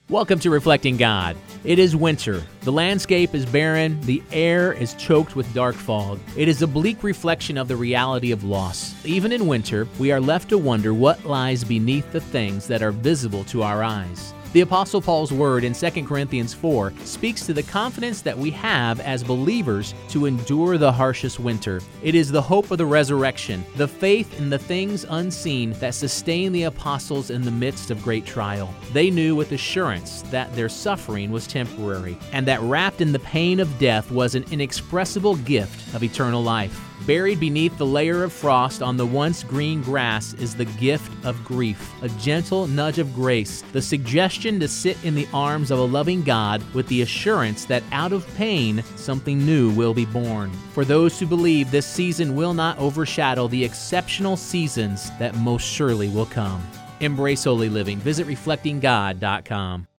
Welcome to Reflecting God. It is winter. The landscape is barren. The air is choked with dark fog. It is a bleak reflection of the reality of loss. Even in winter, we are left to wonder what lies beneath the things that are visible to our eyes. The Apostle Paul's word in 2 Corinthians 4 speaks to the confidence that we have as believers to endure the harshest winter. It is the hope of the resurrection, the faith in the things unseen that sustained the apostles in the midst of great trial. They knew with assurance that their suffering was temporary, and that wrapped in the pain of death was an inexpressible gift of eternal life. Buried beneath the layer of frost on the once green grass is the gift of grief, a gentle nudge of grace, the suggestion to sit in the arms of a loving God with the assurance that out of pain, something new will be born. For those who believe, this season will not overshadow the exceptional seasons that most surely will come. Embrace holy living. Visit reflectinggod.com.